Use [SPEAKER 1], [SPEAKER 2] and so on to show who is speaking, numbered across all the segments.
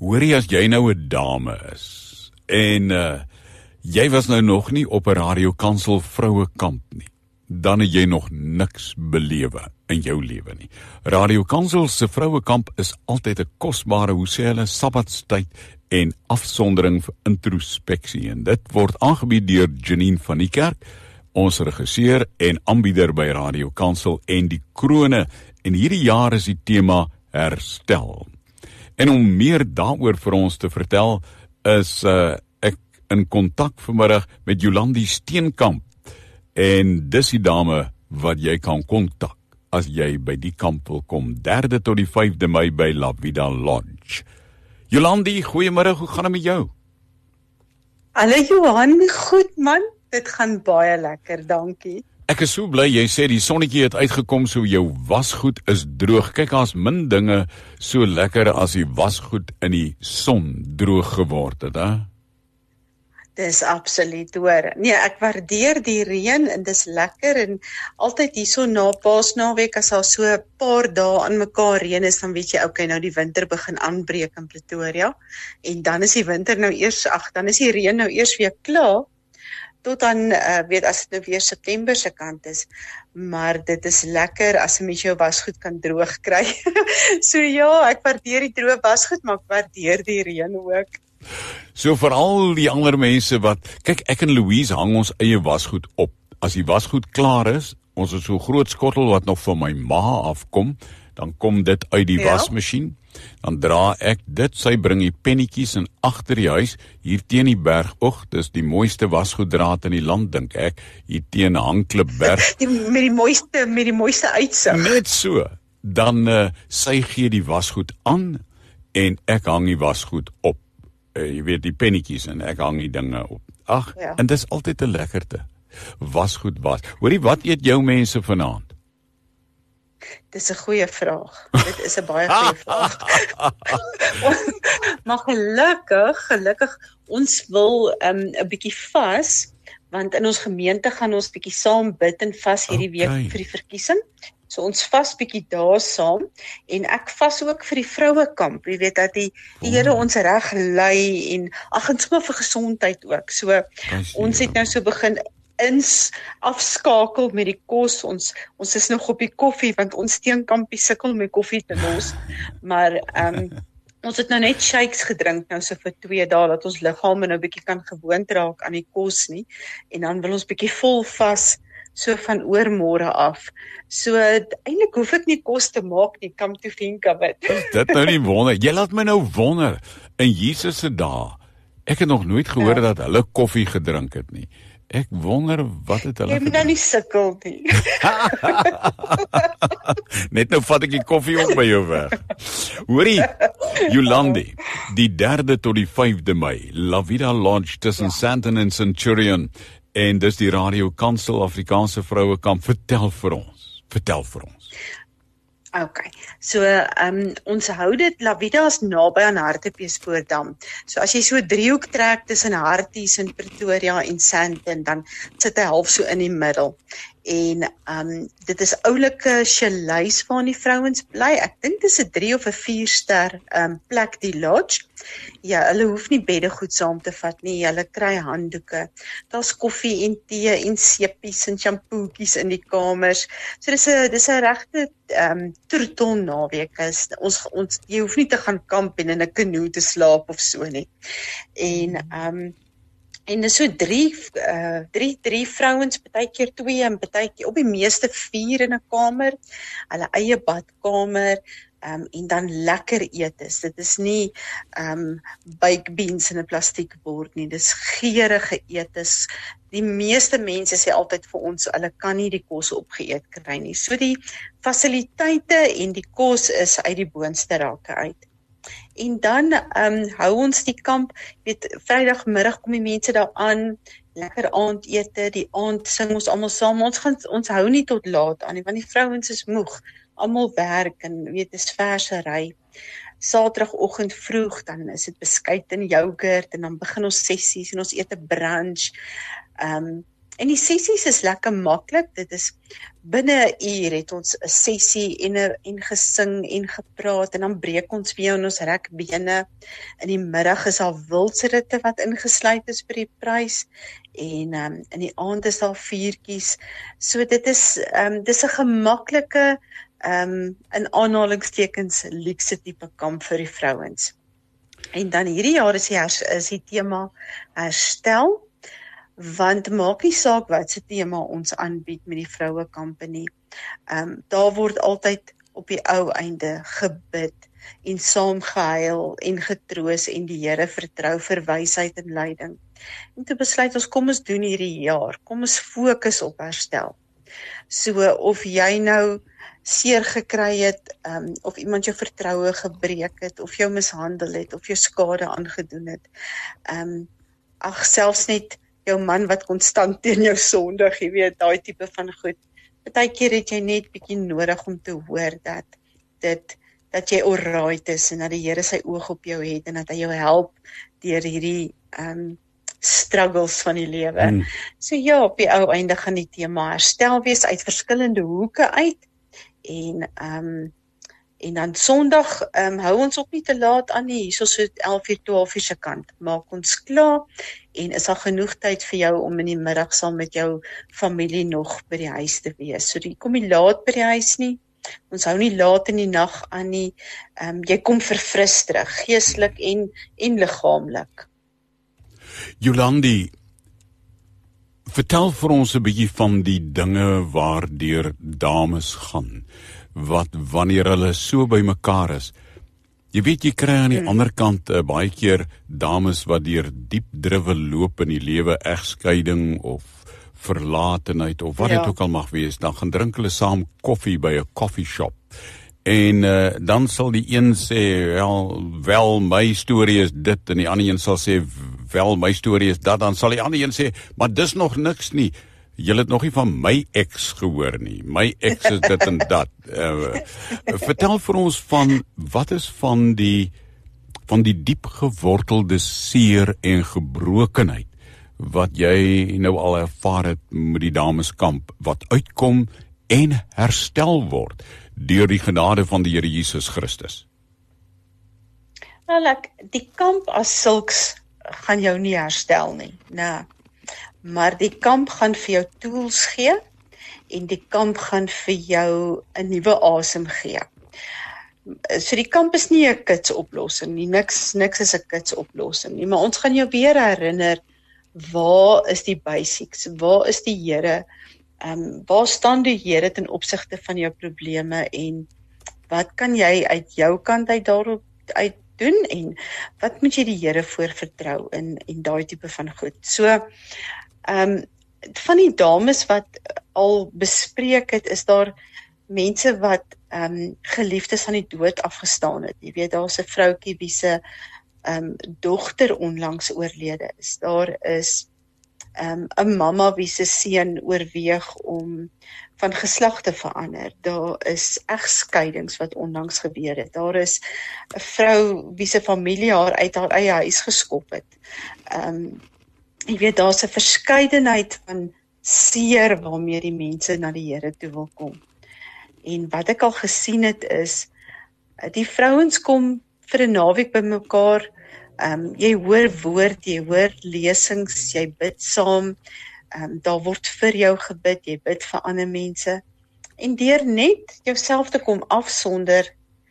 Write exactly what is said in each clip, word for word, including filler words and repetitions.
[SPEAKER 1] Hoor jy as jy nou 'n dame is, en uh, jy was nou nog nie op 'n Radio Kansel vrouekamp nie, dan het jy nog niks belewe in jou lewe nie. Radio Kansel se vrouekamp is altyd 'n kosbare, hoe sê hulle, sabbatstyd en afsondering vir introspeksie, en dit word aangebied deur Janine van die Kerk, ons regisseur en aanbieder by Radio Kansel en die krone, en hierdie jaar is die tema herstel. En om meer daaroor vir ons te vertel, is uh, ek in kontak vanmiddag met Jolandi Steenkamp, en dis die dame wat jy kan kontak as jy by die kamp wil kom, derde tot die vyfde Mei by La Vida Lodge. Jolandi, goeiemiddag, hoe gaan dit met jou?
[SPEAKER 2] Hallo Johan, goed man, dit gaan baie lekker, dankie.
[SPEAKER 1] Ek is so bly, jy sê die sonnetjie het uitgekom, so jou wasgoed is droog. Kyk, daar's min dinge so lekker as die wasgoed in die son droog geword het, hè?
[SPEAKER 2] Dis absoluut hoor. Nee, ek waardeer die reën en dis lekker en altyd hierso na Paasnaweek as daar so 'n paar dae aan mekaar reën is, dan weet jy, okay, nou die winter begin aanbreek in Pretoria. En dan is die winter nou eers, ag, dan is die reën nou eers weer klaar. Tot dan, uh, weet, as dit nou weer September se kant is, maar dit is lekker as 'n mens jou wasgoed kan droog kry. So ja, ek waardeer die droë wasgoed, maar ek waardeer die reën ook.
[SPEAKER 1] So vir al die ander mense wat, kyk, ek en Louise hang ons eie wasgoed op. As die wasgoed klaar is, ons het so groot skottel wat nog van my ma afkom, dan kom dit uit die
[SPEAKER 2] Ja.
[SPEAKER 1] wasmasjien, dan dra ek dit, sy bring die pennetjies en agter die huis, hier teen die berg, och, dis die mooiste wasgoeddraad in die land, dink ek, hier teen Hangklipberg.
[SPEAKER 2] Die, met die mooiste, met die mooiste uitsig.
[SPEAKER 1] Net so, dan uh, sy gee die wasgoed aan, en ek hang die wasgoed op. Uh, jy weet, die pennetjies, en ek hang die dinge op. Ag,
[SPEAKER 2] Ja.
[SPEAKER 1] en dis altyd 'n lekkerte. Wasgoed was. Hoorie, wat eet jou mense vanaand?
[SPEAKER 2] Dis 'n goeie vraag. Dit is 'n baie goeie vraag. Maar gelukkig, gelukkig, ons wil 'n um, bietjie vas, want in ons gemeente gaan ons bietjie saam bid en vas hierdie
[SPEAKER 1] Okay.
[SPEAKER 2] week vir die verkiesing. So ons vas bietjie daar saam, en ek vas ook vir die vrouekamp, jy weet dat die, die Here ons reg lei, en ag, en sommer vir gesondheid ook. So
[SPEAKER 1] Dankie,
[SPEAKER 2] ons het nou so begin ins afskakel met die kos. Ons ons is nog op die koffie, want ons steenkampie sukkel met koffie te los. Maar ehm um, ons het nou net shakes gedrink nou so vir twee dae, dat ons liggame nou bietjie kan gewoond raak aan die kos nie. En dan wil ons bietjie vol vas, so van oormôre af. So eintlik hoef ek nie kos te maak nie, come to think of it.
[SPEAKER 1] Dit nou nie wonder. Jy laat my nou wonder, in Jesus se dae, ek het nog nooit gehoor
[SPEAKER 2] Ja.
[SPEAKER 1] dat hulle koffie gedrink het nie. Ek wonder wat het hulle
[SPEAKER 2] Jy moet nou nie sukkel nie.
[SPEAKER 1] Net nou vat ek die koffie op by jou weg. Hoorie, Jolandi, die derde tot die vyfde Mei, La Vida Lodge tussen ja. Sandton en Centurion, en dis die Radio Kansel Afrikaanse Vrouekamp. Vertel vir ons, vertel vir ons.
[SPEAKER 2] Okay, so um, ons hou dit, La Vida is naby aan Hartbeespoortdam. So as jy so 'n driehoek trek tussen Harties en Pretoria en Sandton, dan sit hy half so in die middel. En um, dit is oulike chalets waarin die vrouens bly. Ek dink dis 'n drie of 'n vier ster um, plek, die lodge. Ja, hulle hoef nie beddegoed saam te vat nie, hulle kry handdoeke. Daar's koffie en tee en seepies en shampootjies in die kamers. So dis 'n dis 'n regte ehm um, troetel naweek is. Ons ons jy hoef nie te gaan kamp en in 'n kanoe te slaap of so nie. En ehm um, En dis so drie, uh, drie, drie vrouens, partykeer twee en partykeer op die meeste vier in 'n kamer, hulle eie badkamer, um, en dan lekker etes. Dit is nie um, baked beans in 'n plastiekbord nie, dis geurende etes. Die meeste mense sê altyd vir ons, hulle kan nie die kos opgeëet kry nie. So die fasiliteite en die kos is uit die boonste rakke uit. En dan um, hou ons die kamp, weet, Vrydagmiddag kom die mense daar aan, lekker aandete, die aand sing ons almal saam, ons gaan, ons hou nie tot laat aan nie, want die vrouens is moeg, almal werk en weet, dis versery. Saterdagoggend vroeg, dan is dit beskuit en yoghurt, en dan begin ons sessies, en ons eet 'n brunch, um, En die sessies is lekker maklik. Dit is binne 'n uur het ons 'n sessie en 'n en gesing en gepraat en dan breek ons weer in ons rekbene. In die middag is daar wildsritte wat ingesluit is vir die prys en um, in die aand is daar vuurtjies. So dit is um, dis 'n gemaklike um, in aanhalingstekens luukse tipe kamp vir die vrouens. En dan hierdie jaar is die, is die tema herstel. Want maak nie saak wat se tema ons aanbied met die vrouekamp nie. Um, daar word altyd op die ou einde gebid en saam gehuil en getroos en die Here vertrou vir wysheid en leiding. En toe besluit ons, kom ons doen hierdie jaar, kom ons fokus op herstel. So of jy nou seer gekry het, um, of iemand jou vertroue gebreek het, of jou mishandel het, of jou skade aangedoen het. Um, ag, selfs net jou man wat konstant teen jou sondig, jy weet, daai tipe van goed. Partykeer het jy net bietjie nodig om te hoor dat dit dat jy alright is en dat die Here sy oog op jou het en dat hy jou help deur hierdie um, struggles van die lewe. Hmm. So ja, op die ou einde gaan die tema herstel wees uit verskillende hoeke uit en um, En dan Sondag um, hou ons op nie te laat aan nie, hier so elf uur, twaalf uur se kant. Maak ons klaar en is daar genoeg tyd vir jou om in die middag saam met jou familie nog by die huis te wees. So die kom nie laat by die huis nie. Ons hou nie laat in die nag aan nie. Um, jy kom verfris terug, geestelik en en liggaamlik.
[SPEAKER 1] Jolandi, vertel vir ons 'n bietjie van die dinge waardeur dames gaan. Wat wanneer hulle so by mekaar is. Jy weet, jy kry aan die hmm. ander kant uh, baie keer dames wat deur diep driwe loop in die lewe, egskeiding of verlatenheid of wat ja. dit ook al mag wees, dan gaan drink hulle saam koffie by 'n coffee shop. En uh, dan sal die een sê, wel, wel, my storie is dit, en die ander een sal sê, wel, my storie is dat, dan sal die ander een sê, maar dis nog niks nie. Julle het nog nie van my ex gehoor nie. My ex is dit en dat. Uh, vertel vir ons van, wat is van die, van die diep gewortelde seer en gebrokenheid, wat jy nou al ervaar het met die dameskamp, wat uitkom en herstel word, deur die genade van die Here Jesus Christus?
[SPEAKER 2] Wel, ek, die kamp as sulks gaan jou nie herstel nie. Nee. Maar die kamp gaan vir jou tools gee en die kamp gaan vir jou 'n nuwe asem gee. So die kamp is nie 'n kitsoplossing nie, niks niks is 'n kitsoplossing nie, maar ons gaan jou weer herinner, waar is die basics, waar is die Here, um, waar staan die Here ten opsigte van jou probleme en wat kan jy uit jou kant uit daarop uit doen en wat moet jy die Here voor vertrou in en daai tipe van goed. So Um, van die dames wat al bespreek het, is daar mense wat um, geliefdes aan die dood afgestaan het. Jy weet, daar is 'n vroutjie wie se um, dogter onlangs oorlede is. Daar is 'n um, mamma wie se seun oorweeg om van geslag te verander. Daar is egskeidings wat onlangs gebeur het. Daar is 'n vrou wie se familie haar uit haar eie huis geskop het. Um, Jy weet, daar's 'n verskeidenheid van seer waarmee die mense na die Here toe wil kom. En wat ek al gesien het is, die vrouens kom vir 'n naweek by mekaar, um, jy hoor woord, jy hoor lesings, jy bid saam, um, daar word vir jou gebid, jy bid vir ander mense. En deur net jouself te kom afsonder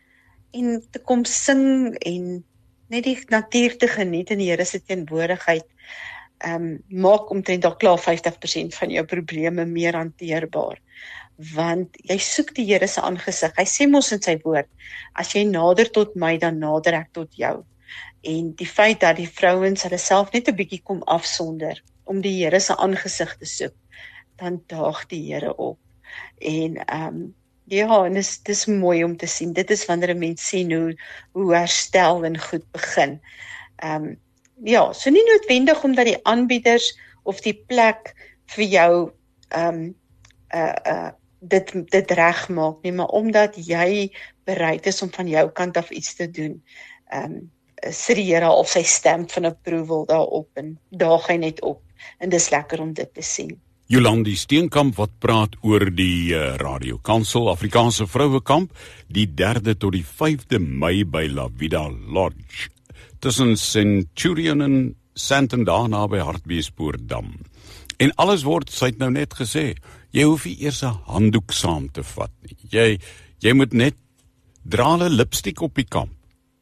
[SPEAKER 2] en te kom sing en net die natuur te geniet in die Here se teenwoordigheid, Um, maak omtrent al klaar vyftig persent van jou probleme meer hanteerbaar. Want jy soek die Here se aangesig. Hy sê mos in sy woord, as jy nader tot my, dan nader ek tot jou. En die feit dat die vrouens hulle self net 'n bietjie kom afsonder, om die Here se aangesig te soek, dan daag die Here op. En um, ja, en dis, dis mooi om te sien. Dit is wanneer 'n mens sien hoe, hoe herstel en goed begin. Um, Ja, so nie noodwendig omdat die aanbieders of die plek vir jou um, uh, uh, dit, dit reg maak nie, maar omdat jy bereid is om van jou kant af iets te doen, um, sit die Here al sy stamp van approval daarop en daag hy net op en dis lekker om dit te sien.
[SPEAKER 1] Jolandi Steenkamp wat praat oor die uh, Radio Kansel Afrikaanse Vrouekamp, die derde tot die vyfde Mei by La Vida Lodge, tussen Centurion en Sandton daar naby Hartbeespoortdam. En alles word, sy het nou net gesê, jy hoef nie eers 'n handdoek saam te vat nie. Jy, jy moet net dra 'n lipstick op die kamp.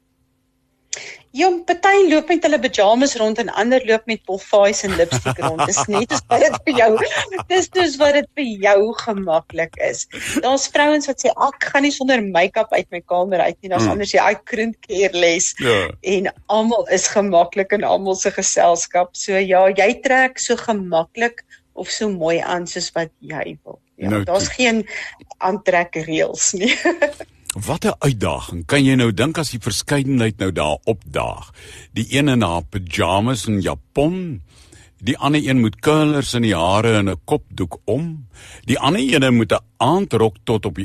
[SPEAKER 2] Ja, party loop met hulle pyjamas rond en ander loop met polfaais en lipstick rond. Dis net as wat dit vir jou, dis dus wat dit vir jou gemaklik is. Daar's vrouens wat sê, ek gaan nie sonder make-up uit my kamer uit nie, daar's mm. ander sê, ek couldn't care less. Ja. En almal is gemaklik in almal se geselskap. So ja, jy trek so gemaklik of so mooi aan soos wat jy wil. Ja, nou, daar's geen aantrekreëls nie.
[SPEAKER 1] Wat 'n uitdaging, kan jy nou dink as die verskeidenheid nou daar opdaag. Die een in haar pyjamas en japon, die ander een moet curlers in die hare en 'n kopdoek om, die ander ene moet 'n aandrok tot op die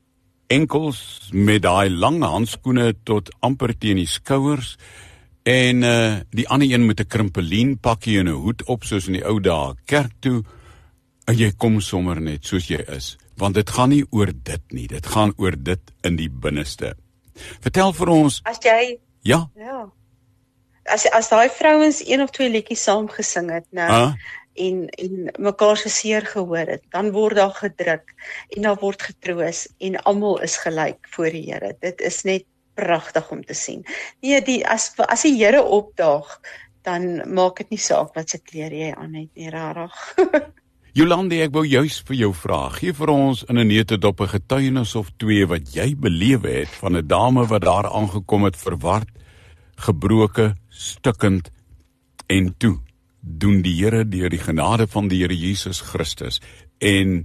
[SPEAKER 1] enkels met daai lang handskoene tot amper teen die skouers, en uh, die ander een moet 'n krimpelien pakkie en 'n hoed op soos in die ou dae kerk toe, en jy kom sommer net soos jy is. Want dit gaan nie oor dit nie, dit gaan oor dit in die binneste. Vertel vir ons...
[SPEAKER 2] As jy...
[SPEAKER 1] Ja?
[SPEAKER 2] Ja. As, as daai vrouens een of twee liedjies saam gesing het, nou, ah. en, en mekaar se seer gehoor het, dan word daar gedruk, en daar word getroos, en almal is gelyk voor die Here. Dit is net pragtig om te sien. Nee, die, as, as die Here opdaag, dan maak dit nie saak wat se klere jy aan het, nie rarig.
[SPEAKER 1] Jolandi, ek wou juist vir jou vra, gee vir ons in 'n neutedop 'n getuienis of twee wat jy belewe het van 'n dame wat daar aangekom het verward, gebroke, stukkend, en toe doen die Here deur die genade van die Here Jesus Christus en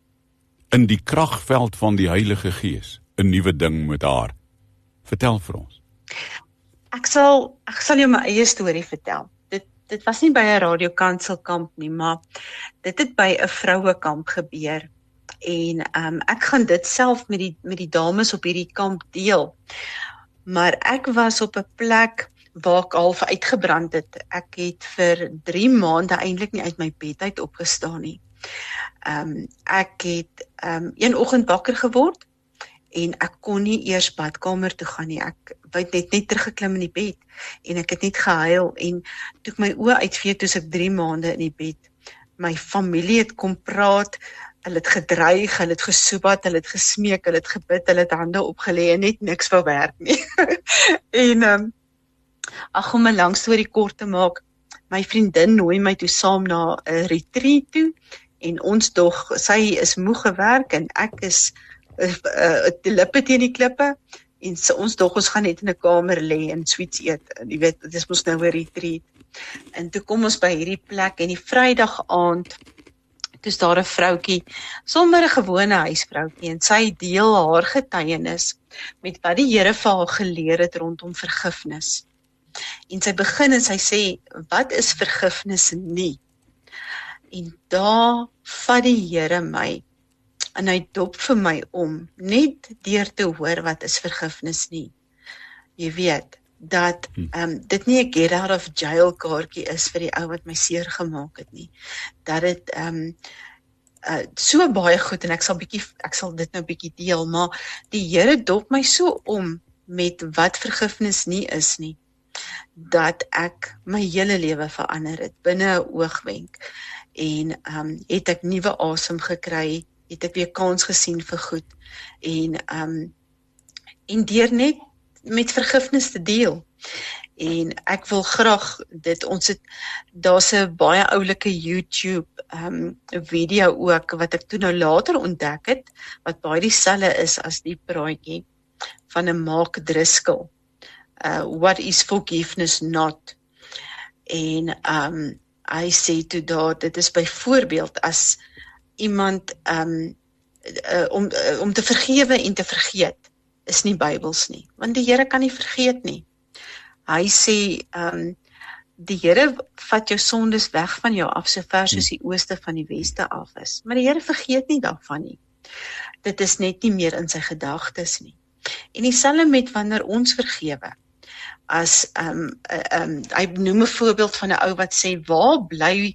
[SPEAKER 1] in die kragveld van die Heilige Gees 'n nuwe ding met haar. Vertel vir ons.
[SPEAKER 2] Ek sal ek sal jou my eie storie vertel. Dit was nie by 'n Radio Kansel kamp nie, maar dit het by 'n vrouekamp gebeur. En um, ek gaan dit self met die met die dames op hierdie kamp deel. Maar ek was op 'n plek waar ek half uitgebrand het. Ek het vir drie maande eintlik nie uit my bed uit opgestaan nie. Um, ek het um, een oggend wakker geword en ek kon nie eers badkamer toe gaan nie. Ek het net net teruggeklim in die bed en ek het net gehuil en toe ek my oë uitvee toe ek drie maande in die bed. My familie het kom praat, hulle het gedreig, hulle het gesoebat, hulle het gesmeek, hulle het gebid, hulle het hande opgelê en net niks wou werk nie. en um, ag om 'n lang storie kort te maak, my vriendin nooi my toe saam na 'n retreat toe en ons dog, sy is moeg gewerk en ek is uh, uh, die lippe teen die klippe en so, ons dog ons gaan net in 'n kamer lê en sweets eet. En jy weet, dit is mos nou 'n retreat. En toe kom ons by hierdie plek en die Vrydag aand, toe is daar 'n vroutjie, sommer 'n gewone huisvroutjie en sy deel haar getuienis met wat die Here vir haar geleer het rondom vergifnis. En sy begin en sy sê, wat is vergifnis nie? En daar vat die Here my en hy dop vir my om, net deur te hoor wat is vergifnis nie. Jy weet, dat um, dit nie 'n get out of jail kaartjie is vir die ou wat my seer gemaak het nie. Dat dit um, uh, so baie goed, en ek sal, bietjie, ek sal dit nou bietjie deel, maar die Here dop my so om met wat vergifnis nie is nie, dat ek my hele lewe verander het, binne 'n oogwenk. En um, het ek nuwe asem gekry, het ek weer kans gesien vir goed, en, um, en deur net met vergifnis te deel. En ek wil graag dit, ons het, daar's 'n baie oulike YouTube um, video ook, wat ek toe nou later ontdek het, wat baie dieselfde is as die praatjie van 'n Mark Driscoll. Uh, what is forgiveness not? En um, hy sê toe daar, dit is byvoorbeeld as iemand um, uh, om, uh, om te vergewe en te vergeet, is nie Bybels nie, want die Here kan nie vergeet nie. Hy sê, um, die Here vat jou sondes weg van jou af, so ver soos die ooste van die weste af is, maar die Here vergeet nie daarvan nie. Dit is net nie meer in sy gedagtes nie. En dieselfde met wanneer ons vergewe, as, um, uh, um, hy noem 'n voorbeeld van 'n ou wat sê, waar bly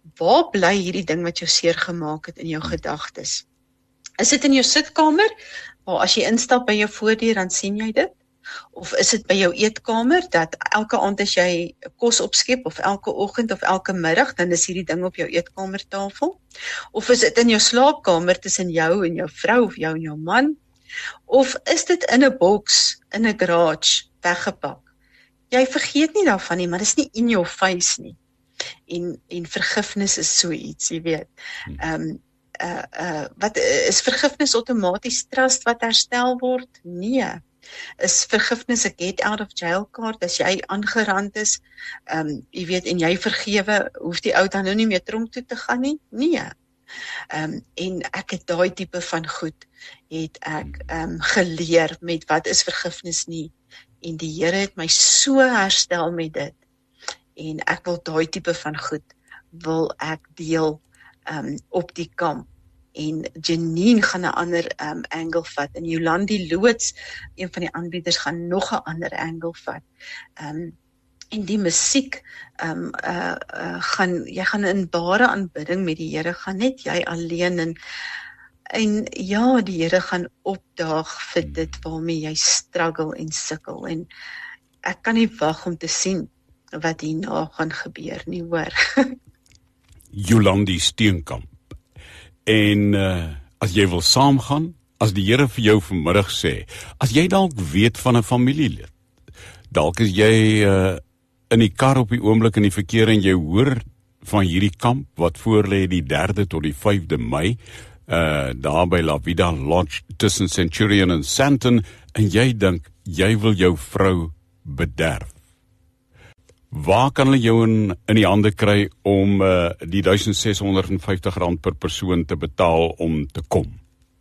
[SPEAKER 2] waar bly hierdie ding wat jou seer gemaak het in jou gedagtes? Is dit in jou sitkamer, waar as jy instap by jou voordeur, dan sien jy dit? Of is dit by jou eetkamer, dat elke aand as jy kos opskep, of elke oggend of elke middag, dan is hierdie ding op jou eetkamertafel? Of is dit in jou slaapkamer tussen jou en jou vrou, of jou en jou man? Of is dit in 'n boks, in 'n garage, weggepak? Jy vergeet nie daarvan nie, maar dit is nie in jou face nie. En, en vergifnis is so iets, jy weet. Um, uh, uh, wat, is vergifnis outomaties trust wat herstel word? Nee. Is vergifnis 'n get out of jail card, as jy aangerand is, um, jy weet, en jy vergewe, hoef die ou dan nou nie meer tronk toe te gaan nie? Nee. Um, en ek het daai tipe van goed, het ek um, geleer met wat is vergifnis nie, en die Here het my so herstel met dit, en ek wil daai tipe van goed, wil ek deel um, op die kamp. En Janine gaan 'n ander um, angle vat, en Jolandi Loods, een van die aanbieders, gaan nog 'n ander angle vat. Um, en die musiek, um, uh, uh, gaan, jy gaan in bare aanbidding met die Here, gaan net jy alleen, en, en ja, die Here gaan opdaag vir dit waarmee jy struggle en sukkel, en ek kan nie wag om te sien wat hierna gaan gebeur nie, hoor.
[SPEAKER 1] Jolandi Steenkamp. En uh, as jy wil saamgaan, as die Here vir jou vanmiddag sê, as jy dalk weet van 'n familielid, dalk is jy uh, in die kar op die oomblik in die verkeer en jy hoor van hierdie kamp wat voorlê die derde tot die vyfde Mei, uh, daar by La Vida Lodge tussen Centurion en Sandton, en jy dink, jy wil jou vrou bederf. Waar kan hulle jou in, in die hande kry om uh, die duisend ses honderd vyftig rand per persoon te betaal om te kom?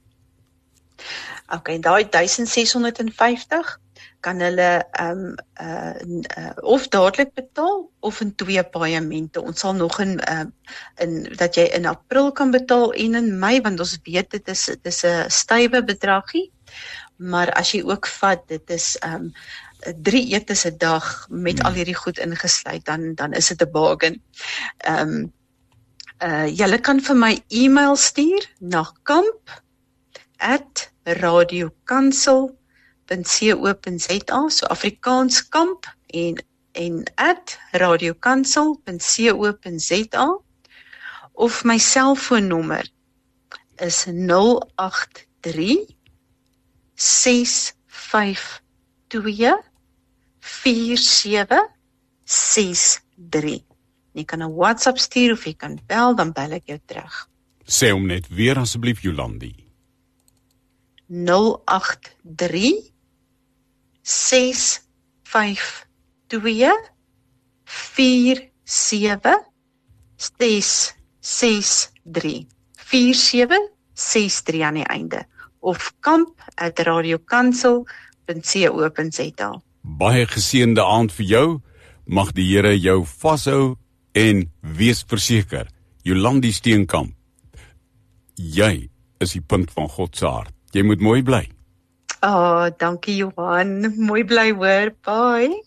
[SPEAKER 2] Ok, daai duisend ses honderd vyftig kan hulle um, uh, uh, of dadelik betaal, of in twee paemente. Ons sal nog in, uh, in, dat jy in April kan betaal en in Mei, want ons weet dit is, dit is 'n stywe bedragie, maar as jy ook vat, dit is um, drie etes 'n dag met hmm. al hierdie goed ingesluit, dan, dan is dit 'n bargain. Um, uh, Julle kan vir my e-mail stuur na kamp at radiokansel punt co punt za, so Afrikaans kamp en, en at radiokansel punt co punt za, of my selfoonnommer is nul agt drie ses vyf twee vier sewe ses drie. Jy kan 'n WhatsApp stuur of jy kan bel, dan bel ek jou terug.
[SPEAKER 1] Sê hom net weer asseblief, Jolandi.
[SPEAKER 2] nul agt drie ses vyf twee vier sewe ses ses drie. vier sewe ses drie aan die einde. Of kamp at radiokansel punt co punt za.
[SPEAKER 1] Baie geseënde aand vir jou. Mag die Here jou vashou en wees verseker, Jolandi Steenkamp, jy is die punt van God se hart. Jy moet mooi bly.
[SPEAKER 2] Oh, dankie Johan. Mooi bly hoor. Bye.